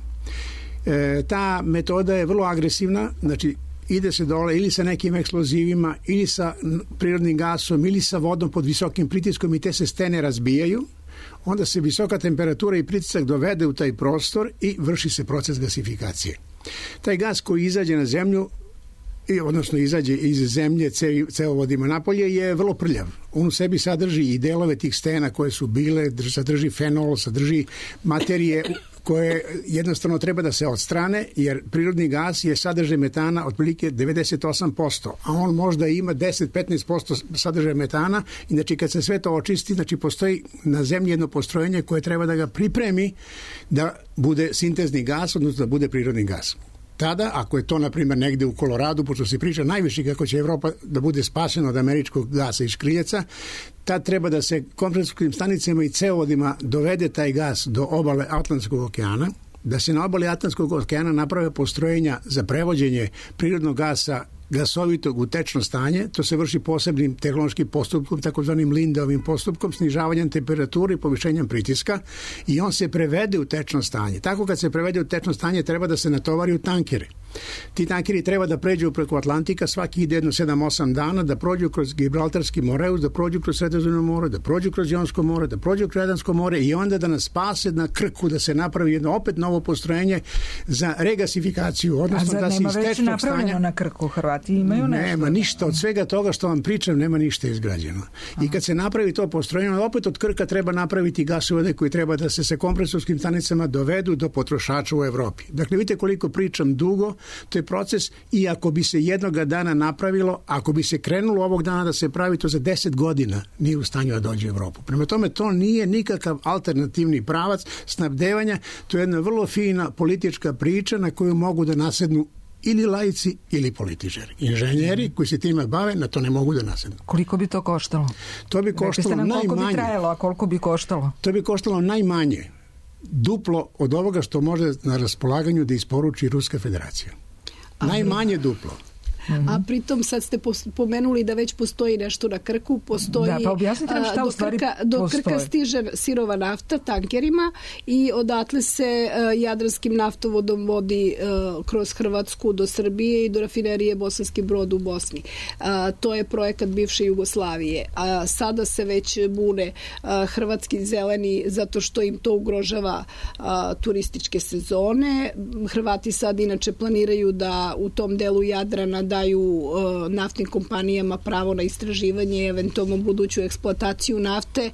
Ta metoda je vrlo agresivna, znači ide se dole ili sa nekim eksplozivima, ili sa prirodnim gasom, ili sa vodom pod visokim pritiskom i te se stene razbijaju. Onda se visoka temperatura i pritisak dovede u taj prostor i vrši se proces gasifikacije. Taj gas koji izađe na zemlju, odnosno izađe iz zemlje cevovodima napolje, je vrlo prljav. On u sebi sadrži i delove tih stena koje su bile, sadrži fenol, sadrži materije koje jednostavno treba da se odstrane, jer prirodni gas je sadržaj metana otprilike 98%, a on možda ima 10-15% sadržaja metana. Znači kad se sve to očisti, znači postoji na zemlji jedno postrojenje koje treba da ga pripremi da bude sintezni gas, odnosno da bude prirodni gas. Tada, ako je to, na primjer, negde u Koloradu, pošto se priča najviše kako će Evropa da bude spašena od američkog gasa i škriljaca, tad treba da se kompresorskim stanicama i cevovodima dovede taj gas do obale Atlantskog okeana, da se na obali Atlantskog okeana naprave postrojenja za prevođenje prirodnog gasa gasovitog u tečno stanje. To se vrši posebnim tehnološkim postupkom, takozvanim Lindeovim postupkom, snižavanjem temperature i povišenjem pritiska, i on se prevede u tečno stanje. Tako kad se prevede u tečno stanje treba da se natovari u tankere. Ti tankeri treba da pređu preko Atlantika svaki jedno 7-8 dana, da prođu kroz Gibraltarski moreus, da prođu kroz Sredozemno more, da prođu kroz Jonsko more, da prođu kroz Jadransko more i onda da nas spase na Krku, da se napravi jedno opet novo postrojenje za regasifikaciju, odnosno da se iz tečnog stanja... A zar nema već napravljeno na Krku? Hrvati imaju nešto? Nema ništa od svega toga što vam pričam, nema ništa izgrađeno. I kad se napravi to postrojenje, opet od Krka treba napraviti gasovode koji treba da se sa kompresorskim stanicama dovedu do potrošača u Evropi. Dakle, vidite koliko pričam dugo, to je proces, i ako bi se jednoga dana napravilo, ako bi se krenulo ovog dana da se pravi, to za 10 godina nije u stanju da dođe u Evropu. Prema tome, to nije nikakav alternativni pravac snabdevanja, to je jedna vrlo fina politička priča na koju mogu da nasednu ili laici ili političari. Inženjeri koji se time bave na to ne mogu da nasednu. Koliko bi to koštalo? To bi koštalo najmanje. Koliko bi trajalo, a koliko bi koštalo? To bi koštalo najmanje duplo od ovoga što može na raspolaganju da isporuči Ruska federacija. Najmanje duplo. A pritom sad ste pomenuli da već postoji nešto na Krku, postoji... Da, pa objasnite nam šta u stvari postoji. Do Krka stiže sirova nafta tankerima i odatle se jadranskim naftovodom vodi kroz Hrvatsku do Srbije i do rafinerije Bosanski Brod u Bosni. To je projekat bivše Jugoslavije. A sada se već bune hrvatski zeleni zato što im to ugrožava turističke sezone. Hrvati sad inače planiraju da u tom delu Jadrana daju naftnim kompanijama pravo na istraživanje i eventualno buduću eksploataciju nafte.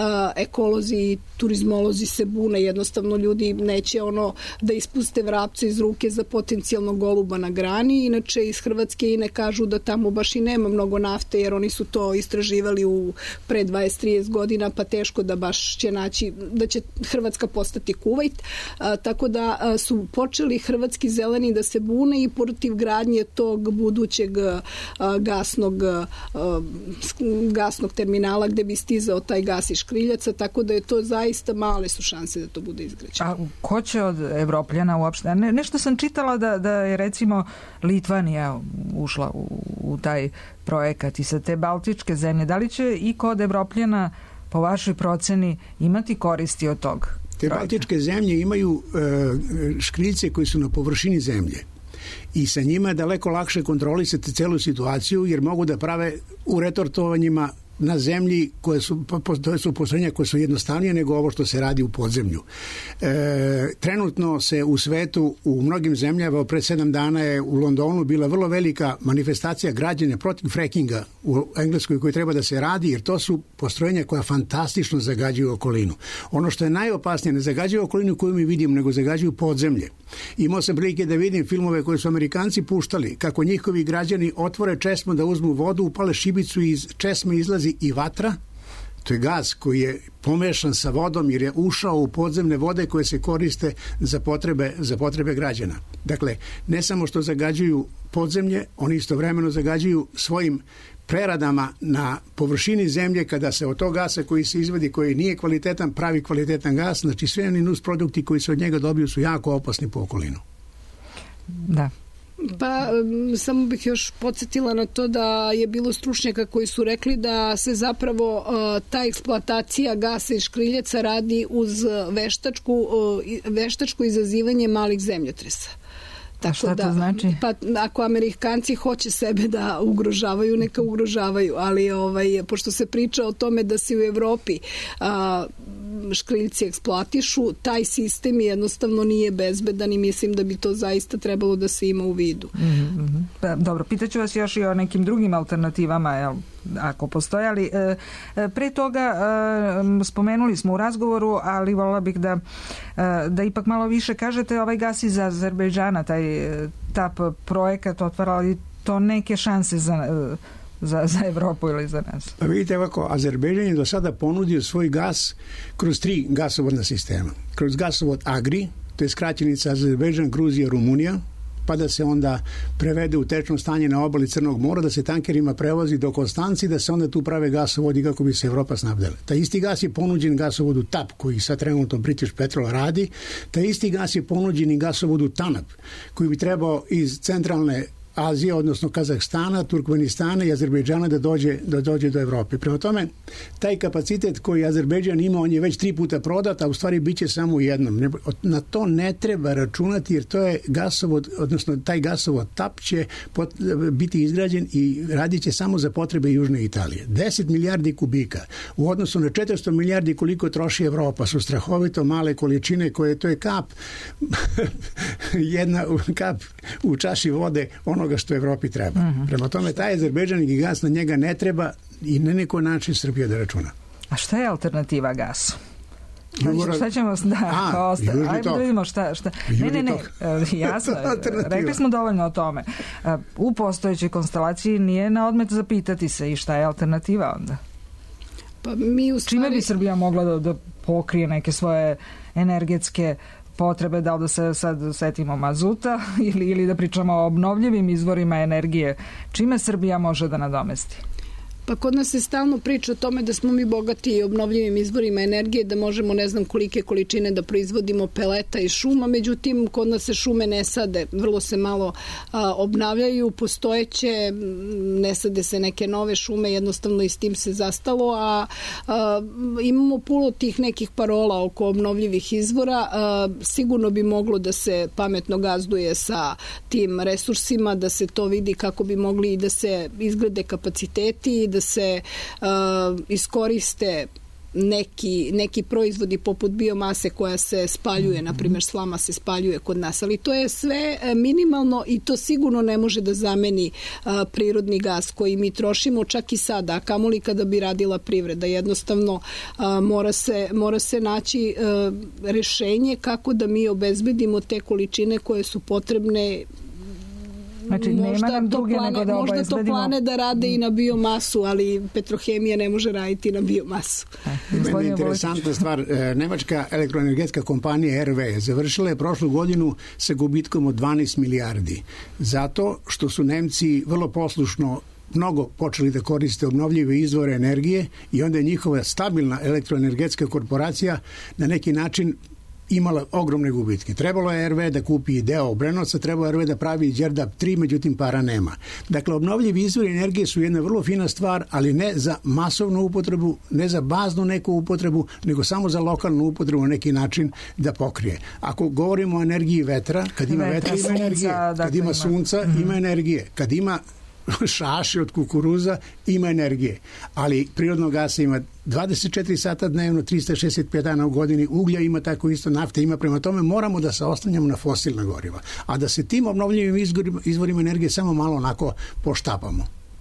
Ekolozi i turizmolozi se bune, jednostavno ljudi neće da ispuste vrapce iz ruke za potencijalnog goluba na grani. Inače iz Hrvatske i ne kažu da tamo baš i nema mnogo nafte, jer oni su to istraživali pre 20-30 godina, pa teško da baš će naći, da će Hrvatska postati Kuvajt. Tako da su počeli hrvatski zeleni da se bune i protiv gradnje tog budućeg gasnog terminala gde bi stizao taj gas iz Škriljaca, tako da je to zaista male su šanse da to bude izgrađeno. A ko će od Evropljana uopšte? Nešto sam čitala da je recimo Litvanija ušla u taj projekat i sa te baltičke zemlje. Da li će i kod Evropljana po vašoj proceni imati koristi od tog projekta? Te baltičke zemlje imaju škriljce koji su na površini zemlje i sa njima je daleko lakše kontrolisati celu situaciju jer mogu da prave u retortovanjima na zemlji to su postrojenja koje su jednostavnije nego ovo što se radi u podzemlju. Trenutno se u svetu u mnogim zemljama, pre 7 dana je u Londonu bila vrlo velika manifestacija građana protiv frackinga u Engleskoj koji treba da se radi jer to su postrojenja koja fantastično zagađuju okolinu. Ono što je najopasnije, ne zagađuju okolinu koju mi vidimo, nego zagađuju podzemlje. Imao sam prilike da vidim filmove koje su Amerikanci puštali, kako njihovi građani otvore česmu da uzmu vodu, upale šibicu i iz česme izlazi i vatra. To je gas koji je pomešan sa vodom jer je ušao u podzemne vode koje se koriste za potrebe građana. Dakle, ne samo što zagađuju podzemlje, oni istovremeno zagađuju svojim preradama na površini zemlje kada se od tog gasa koji se izvadi, koji nije kvalitetan, pravi kvalitetan gas, znači sve oni nus produkti koji se od njega dobiju su jako opasni po okolinu. Da. Pa samo bih još podsjetila na to da je bilo stručnjaka koji su rekli da se zapravo ta eksploatacija gasa iz Škriljaca radi uz veštačko izazivanje malih zemljotresa. A šta to znači? Pa ako Amerikanci hoće sebe da ugrožavaju, neka ugrožavaju, ali pošto se priča o tome da se u Evropi škriljci eksploatišu, taj sistem jednostavno nije bezbedan i mislim da bi to zaista trebalo da se ima u vidu. Dobro, pitaću vas još i o nekim drugim alternativama, ako postoje, ali pre toga spomenuli smo u razgovoru, ali voljela bih da ipak malo više kažete ovaj gas iz Azerbejdžana, taj TAP projekat otvara li to neke šanse za Evropu ili za nas? Pa vidite ovako, Azerbejdžan je do sada ponudio svoj gas kroz 3 gasovodna sistema. Kroz gasovod Agri, to je skraćenica Azerbejdžan, Gruzija, Rumunija, pa da se onda prevede u tečno stanje na obali Crnog mora, da se tankerima prevozi do Konstanci, da se onda tu prave gasovodi kako bi se Evropa snabdela. Taj isti gas je ponuđen gasovodu TAP, koji sad trenutno British Petrol radi. Taj isti gas je ponuđen i gasovodu TANAP, koji bi trebao iz centralne Azije, odnosno Kazahstana, Turkmenistana i Azerbejdžana da dođe do Evrope. Prema tome, taj kapacitet koji Azerbejdžan ima, on je već 3 puta prodat, a u stvari biće samo u jednom. Na to ne treba računati jer to je gasovod, odnosno taj gasovod TAP će biti izgrađen i radit će samo za potrebe Južne Italije. 10 milijardi kubika u odnosu na 400 milijardi koliko troši Evropa su strahovito male količine koje to je kap jedna kap u čaši vode onoga što Evropi treba. Prema tome, taj Azerbejdžanski gas na njega ne treba i na neko način Srbija da računa. A šta je alternativa gasu? Šta ćemo ajde da vidimo šta. Ne, jasno, rekli smo dovoljno o tome. U postojećoj konstelaciji nije na odmet zapitati se i šta je alternativa onda? Pa mi u stvari... Čime bi Srbija mogla da pokrije neke svoje energetske potrebe, da li da se sad setimo mazuta ili da pričamo o obnovljivim izvorima energije? Čime Srbija može da nadomesti? Pa kod nas se stalno priča o tome da smo mi bogati obnovljivim izvorima energije, da možemo ne znam kolike količine da proizvodimo peleta i šuma, međutim kod nas se šume ne sade, vrlo se malo obnavljaju, postojeće, ne sade se neke nove šume, jednostavno i s tim se zastalo, a imamo puno tih nekih parola oko obnovljivih izvora, sigurno bi moglo da se pametno gazduje sa tim resursima, da se to vidi kako bi mogli i da se izgrade kapaciteti, da se iskoriste neki proizvodi poput biomase koja se spaljuje, na primjer slama se spaljuje kod nas, ali to je sve minimalno i to sigurno ne može da zameni prirodni gas koji mi trošimo čak i sada, a kamoli kada bi radila privreda. Jednostavno mora se naći rešenje kako da mi obezbedimo te količine koje su potrebne Znači, nema nam druge nego da možda to plane da rade i na biomasu, ali Petrohemija ne može raditi na biomasu. Meni je interesantna stvar. Nemačka elektroenergetska kompanija RWE završila je prošlu godinu sa gubitkom od 12 milijardi. Zato što su Nemci vrlo poslušno mnogo počeli da koriste obnovljive izvore energije i onda je njihova stabilna elektroenergetska korporacija na neki način imala ogromne gubitke. Trebalo je RWE da kupi deo Obrenovca, trebalo je RWE da pravi Đerdap 3, međutim para nema. Dakle, obnovljivi izvori energije su jedna vrlo fina stvar, ali ne za masovnu upotrebu, ne za baznu neku upotrebu, nego samo za lokalnu upotrebu na neki način da pokrije. Ako govorimo o energiji vetra, kad ima vetra ima energije, kad ima sunca ima energije, kad ima šaši od kukuruza ima energije, ali prirodnog gasa ima 24 sata dnevno, 365 dana u godini, uglja ima tako isto, nafte ima, prema tome moramo da se oslanjamo na fosilna goriva, a da se tim obnovljivim izvorima energije samo malo onako poštapamo.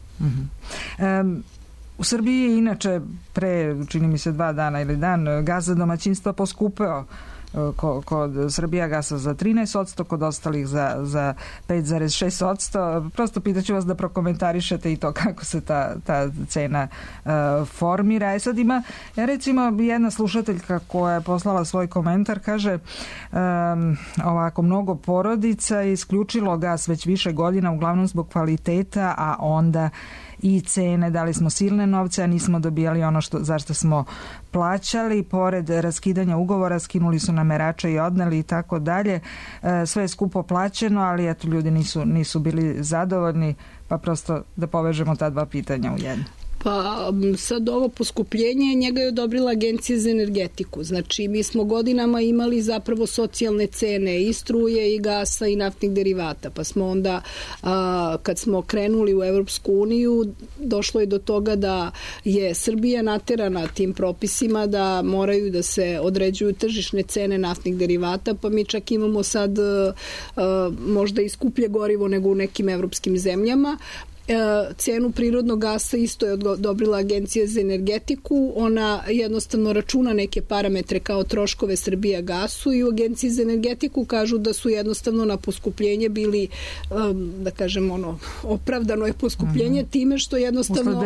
U Srbiji je inače pre, čini mi se 2 dana ili dan, gas za domaćinstva poskupeo kod Srbijagasa za 13%, kod ostalih za 5,6%. Prosto pitaću vas da prokomentarišete i to kako se ta cena formira. Sad ima, recimo, jedna slušateljka koja je poslala svoj komentar, kaže ovako, mnogo porodica je isključilo gas već više godina, uglavnom zbog kvaliteta, a onda i cene, dali smo silne novce, a nismo dobijali ono zašto smo plaćali, pored raskidanja ugovora skinuli su nam merače i odneli i tako dalje. Sve je skupo plaćeno, ali eto, ljudi nisu bili zadovoljni, pa prosto da povežemo ta dva pitanja u jedno. Pa sad ovo poskupljenje njega je odobrila Agencija za energetiku. Znači mi smo godinama imali zapravo socijalne cene i struje i gasa i naftnih derivata. Pa smo onda kad smo krenuli u Evropsku uniju došlo je do toga da je Srbija naterana tim propisima da moraju da se određuju tržišne cene naftnih derivata, pa mi čak imamo sad možda i skuplje gorivo nego u nekim evropskim zemljama. Cenu prirodnog gasa isto je odobrila Agencija za energetiku. Ona jednostavno računa neke parametre kao troškove Srbijagasu i u Agenciji za energetiku kažu da su jednostavno na poskupljenje bili, da kažem, opravdano je poskupljenje time što jednostavno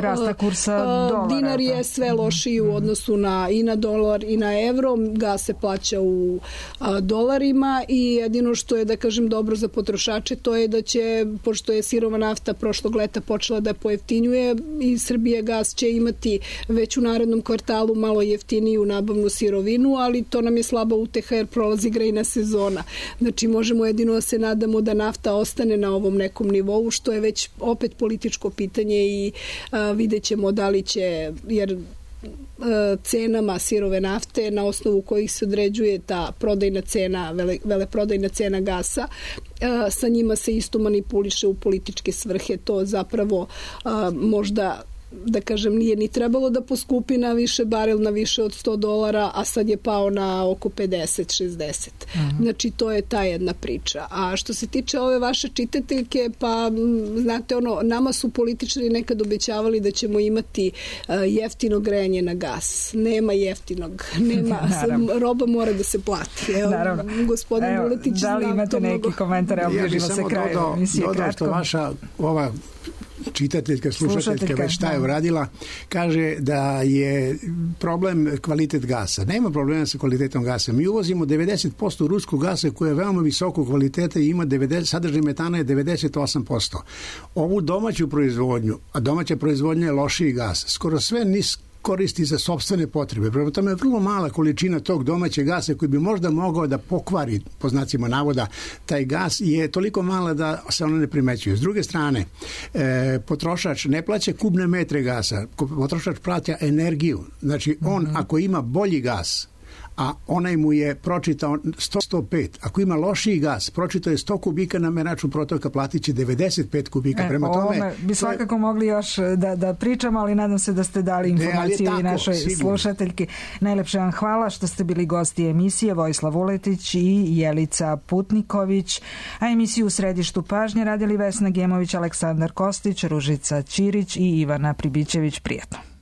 dinar je sve lošiji u odnosu i na dolar i na evro. Gas se plaća u dolarima i jedino što je, da kažem, dobro za potrošače to je da će, pošto je sirova nafta prošlog leta počela da pojeftinjuje i Srbijagas će imati već u narednom kvartalu malo jeftiniju nabavnu sirovinu, ali to nam je slaba uteha jer prolazi grejna sezona. Znači možemo jedino da se nadamo da nafta ostane na ovom nekom nivou, što je već opet političko pitanje i vidjet ćemo da li će, jer cenama sirove nafte na osnovu kojih se određuje ta prodajna cena, veleprodajna cena gasa, sa njima se isto manipuliše u političke svrhe. To zapravo možda, da kažem, nije ni trebalo da poskupi na više barel, na više od $100, a sad je pao na oko 50-60. Znači, to je ta jedna priča. A što se tiče ove vaše čitateljke, pa, znate, nama su političari nekad obećavali da ćemo imati jeftino grejanje na gas. Nema jeftinog. Roba mora da se plati. Evo, gospodin Vuletić zna to mnogo. Da li imate neki komentar? Ja bih samo dodao što vaša ova čitateljka, slušateljka već šta je uradila, kaže da je problem kvalitet gasa. Nema problema sa kvalitetom gasa. Mi uvozimo 90% ruskog gasa koje je veoma visokog kvaliteta i ima sadržaj metana je 98%. Ovu domaću proizvodnju, a domaća proizvodnja je lošiji gas, skoro sve koristi za sopstvene potrebe. Prema tome je vrlo mala količina tog domaćeg gasa koji bi možda mogao da pokvari, po znacima navoda, taj gas je toliko mala da se ono ne primećuje. S druge strane, potrošač ne plaća kubne metre gasa, potrošač plaća energiju. Znači, on ako ima bolji gas, a onaj mu je pročitao 105. Ako ima lošiji gas, pročitao je 100 kubika na meraču protoka, platit će 95 kubika. Prema tome, bi svakako mogli još da pričamo, ali nadam se da ste dali informaciju i našoj slušateljki. Najlepše vam hvala što ste bili gosti emisije, Vojislav Vuletić i Jelica Putniković. A emisiju u središtu pažnje radili Vesna Gemović, Aleksandar Kostić, Ružica Ćirić i Ivana Pribićević. Prijatno.